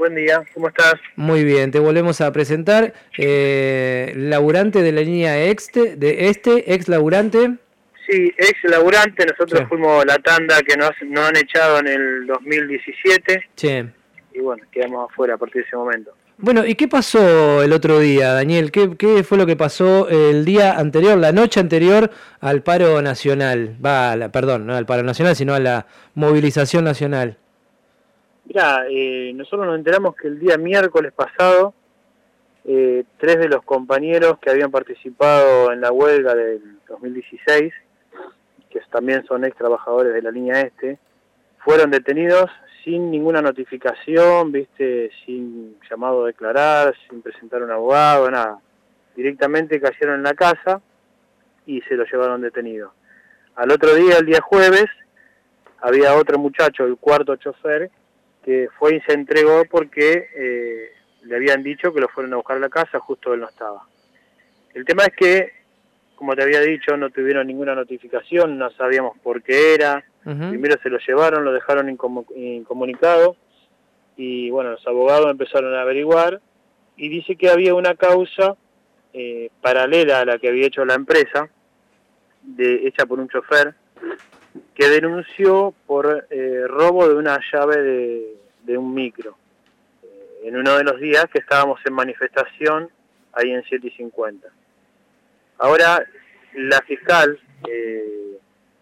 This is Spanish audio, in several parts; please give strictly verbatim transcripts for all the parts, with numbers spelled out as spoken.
Buen día, ¿cómo estás? Muy bien, te volvemos a presentar. Eh, laburante de la línea este, de este, ex laburante. Sí, ex laburante, Sí. nosotros fuimos la tanda que nos, nos han echado en el dos mil diecisiete Sí. y bueno, quedamos afuera a partir de ese momento. Bueno, ¿y qué pasó el otro día, Daniel? ¿Qué, qué fue lo que pasó el día anterior, la noche anterior al paro nacional? Va, la, perdón, no al paro nacional, sino a la movilización nacional. Mirá, eh, nosotros nos enteramos que el día miércoles pasado, eh, tres de los compañeros que habían participado en la huelga del dos mil dieciséis, que también son ex trabajadores de la línea este, fueron detenidos sin ninguna notificación, viste, sin llamado a declarar, sin presentar un abogado, nada. Directamente cayeron en la casa y se lo llevaron detenido. Al otro día, el día jueves, había otro muchacho, el cuarto chofer, que fue y se entregó porque eh, le habían dicho que lo fueron a buscar a la casa, justo él no estaba. El tema es que, como te había dicho, no tuvieron ninguna notificación, no sabíamos por qué era. Uh-huh. Primero se lo llevaron, lo dejaron incomu incomunicado y bueno, los abogados empezaron a averiguar y dice que había una causa eh, paralela a la que había hecho la empresa, de, hecha por un chofer, que denunció por eh, robo de una llave de, de un micro, eh, en uno de los días que estábamos en manifestación ahí en siete y cincuenta. Ahora, la fiscal eh,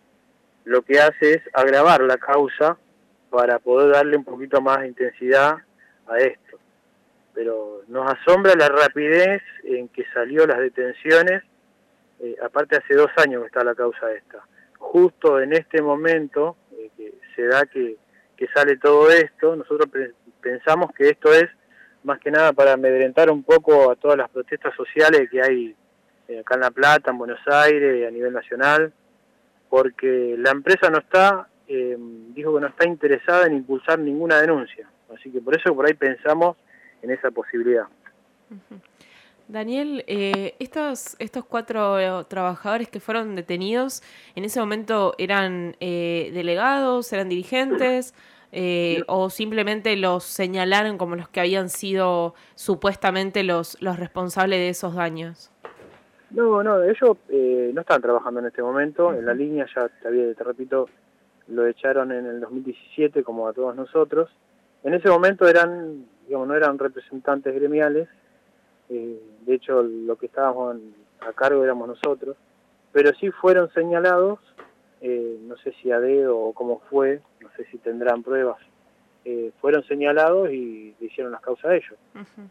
lo que hace es agravar la causa para poder darle un poquito más de intensidad a esto. Pero nos asombra la rapidez en que salió las detenciones, eh, aparte hace dos años que está la causa esta. Justo en este momento eh, que se da que, que sale todo esto, nosotros pensamos que esto es más que nada para amedrentar un poco a todas las protestas sociales que hay acá en La Plata, en Buenos Aires, a nivel nacional, porque la empresa no está, eh, dijo que no está interesada en impulsar ninguna denuncia, así que por eso por ahí pensamos en esa posibilidad. Uh-huh. Daniel, eh, estos, estos cuatro trabajadores que fueron detenidos, ¿en ese momento eran eh, delegados, eran dirigentes, eh, no. o simplemente los señalaron como los que habían sido supuestamente los, los responsables de esos daños? No, no, ellos eh, no están trabajando en este momento, uh-huh. en la línea ya, te, te repito, lo echaron en el dos mil diecisiete como a todos nosotros. En ese momento eran, digamos, no eran representantes gremiales, eh, de hecho lo que estábamos a cargo éramos nosotros, pero sí fueron señalados, eh, no sé si a dedo o cómo fue, no sé si tendrán pruebas, eh, fueron señalados y le hicieron las causas a ellos. Uh-huh.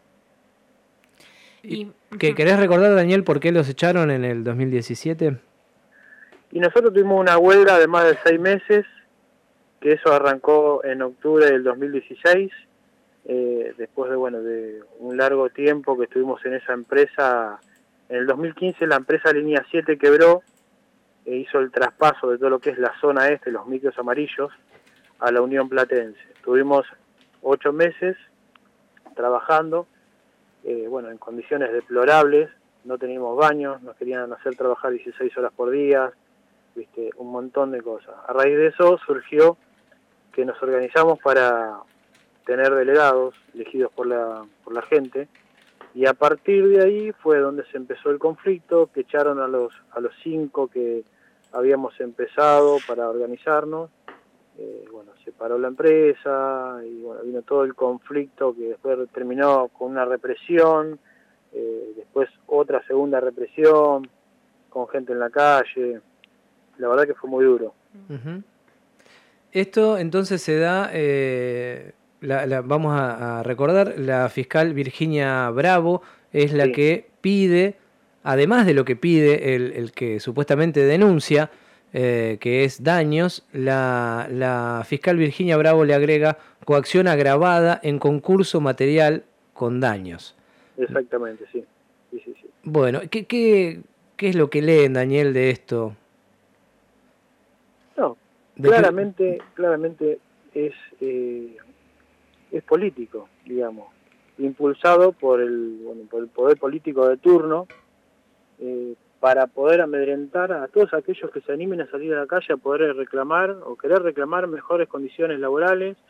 ¿Y ¿Qué, querés recordar, Daniel, por qué los echaron en el dos mil diecisiete? Y nosotros tuvimos una huelga de más de seis meses, que eso arrancó en octubre del dos mil dieciséis, eh, después de bueno de un largo tiempo que estuvimos en esa empresa. En el dos mil quince la empresa Línea siete quebró, e hizo el traspaso de todo lo que es la zona este, los micros amarillos, a la Unión Platense. Estuvimos ocho meses trabajando, eh, bueno, en condiciones deplorables, no teníamos baños, nos querían hacer trabajar dieciséis horas por día, viste, un montón de cosas. A raíz de eso surgió que nos organizamos para tener delegados elegidos por la, por la gente, y a partir de ahí fue donde se empezó el conflicto, que echaron a los, a los cinco que habíamos empezado para organizarnos. Eh, bueno, se paró la empresa y bueno, vino todo el conflicto que después terminó con una represión, eh, después otra segunda represión, con gente en la calle. La verdad que fue muy duro. Uh-huh. Esto entonces se da, eh, la, la, vamos a, a recordar, la fiscal Virginia Bravo es la sí. que pide, además de lo que pide el, el que supuestamente denuncia, eh, que es daños, la, la fiscal Virginia Bravo le agrega coacción agravada en concurso material con daños. Exactamente, sí. sí, sí, sí. Bueno, ¿qué, qué, ¿qué es lo que leen, Daniel, de esto? No, claramente, claramente es, eh, es político, digamos, impulsado por el, bueno, por el poder político de turno, eh, para poder amedrentar a todos aquellos que se animen a salir a la calle a poder reclamar o querer reclamar mejores condiciones laborales,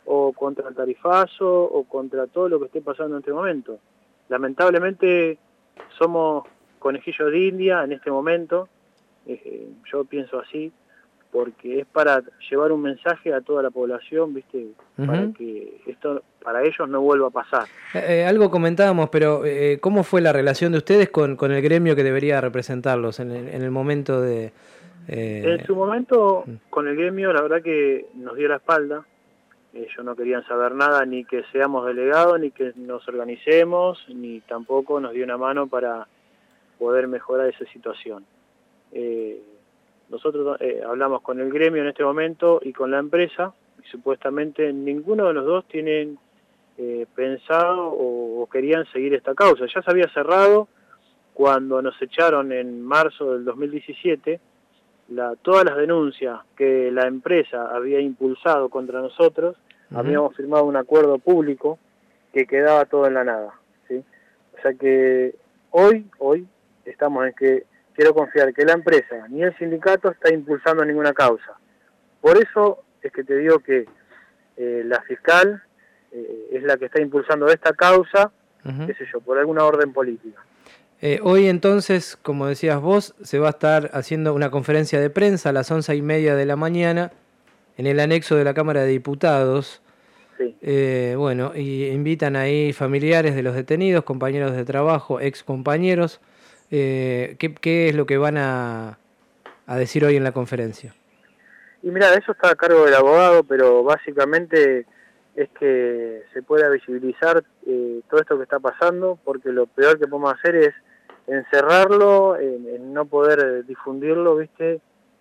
o contra el tarifazo, o contra todo lo que esté pasando en este momento. Lamentablemente somos conejillos de India en este momento, eh, yo pienso así, porque es para llevar un mensaje a toda la población, ¿viste? Uh-huh. Para que esto para ellos no vuelva a pasar. Eh, eh, algo comentábamos, pero eh, ¿cómo fue la relación de ustedes con, con el gremio que debería representarlos en el, en el momento de...? Eh... En su momento, con el gremio, la verdad que nos dio la espalda. Ellos no querían saber nada, ni que seamos delegados, ni que nos organicemos, ni tampoco nos dio una mano para poder mejorar esa situación. Eh, nosotros eh, hablamos con el gremio en este momento y con la empresa, y supuestamente ninguno de los dos tienen eh, pensado o, o querían seguir esta causa. Ya se había cerrado cuando nos echaron en marzo del dos mil diecisiete, la, todas las denuncias que la empresa había impulsado contra nosotros. Uh-huh. Habíamos firmado un acuerdo público que quedaba todo en la nada, ¿sí? O sea que hoy, hoy estamos en que quiero confiar que la empresa ni el sindicato está impulsando ninguna causa. Por eso es que te digo que eh, la fiscal eh, es la que está impulsando esta causa, uh-huh. qué sé yo, por alguna orden política. Eh, hoy entonces, como decías vos, se va a estar haciendo una conferencia de prensa a las once y media de la mañana en el anexo de la Cámara de Diputados. Sí. Eh, bueno, y invitan ahí familiares de los detenidos, compañeros de trabajo, ex compañeros. Eh, ¿qué, ¿Qué es lo que van a, a decir hoy en la conferencia? Y mira, eso está a cargo del abogado, pero básicamente es que se pueda visibilizar eh, todo esto que está pasando, porque lo peor que podemos hacer es encerrarlo, en, en no poder difundirlo, ¿viste?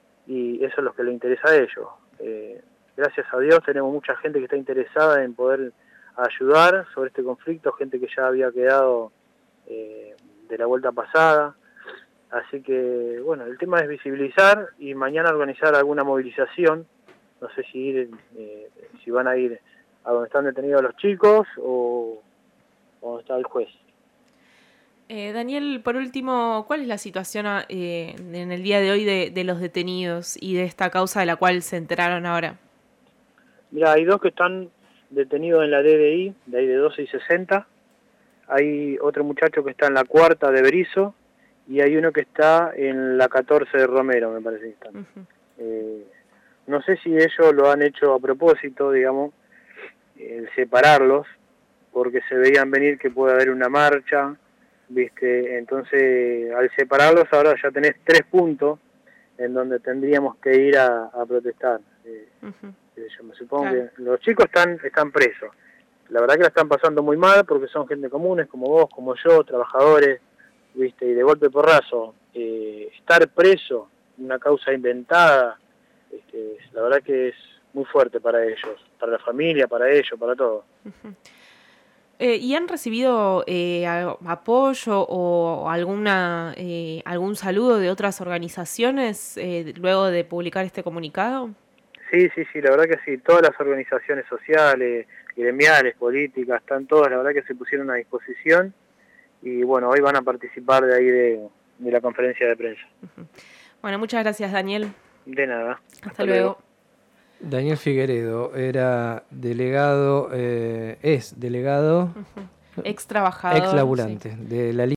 Y eso es lo que le interesa a ellos. Eh, gracias a Dios tenemos mucha gente que está interesada en poder ayudar sobre este conflicto, gente que ya había quedado eh, de la vuelta pasada. Así que, bueno, el tema es visibilizar y mañana organizar alguna movilización. No sé si ir, eh, si van a ir a donde están detenidos los chicos o donde está el juez. Eh, Daniel, por último, ¿cuál es la situación eh, en el día de hoy de, de los detenidos y de esta causa de la cual se enteraron ahora? Mira, hay dos que están detenidos en la D D I, de ahí de doce y sesenta. Hay otro muchacho que está en la cuarta de Berizo y hay uno que está en la catorce de Romero, me parece que están. Uh-huh. Eh, no sé si ellos lo han hecho a propósito, digamos, el separarlos, porque se veían venir que puede haber una marcha, ¿viste? Entonces, al separarlos ahora ya tenés tres puntos en donde tendríamos que ir a, a protestar. Eh, uh-huh. Yo me supongo claro. que los chicos están están presos. La verdad que la están pasando muy mal porque son gente comunes, como vos, como yo, trabajadores, ¿viste? Y de golpe porrazo, eh, estar preso, una causa inventada, este, la verdad que es muy fuerte para ellos, para la familia, para ellos, para todo. Uh-huh. Eh, ¿Y han recibido eh, apoyo o alguna eh, algún saludo de otras organizaciones eh, luego de publicar este comunicado? Sí, sí, sí, la verdad que sí. Todas las organizaciones sociales, gremiales, políticas, están todas, la verdad que se pusieron a disposición y bueno, hoy van a participar de ahí de, de la conferencia de prensa. Uh-huh. Bueno, muchas gracias, Daniel. De nada. Hasta, Hasta luego. luego. Daniel Figueredo era delegado, eh, es delegado, uh-huh. ex trabajador, ex laburante sí. de la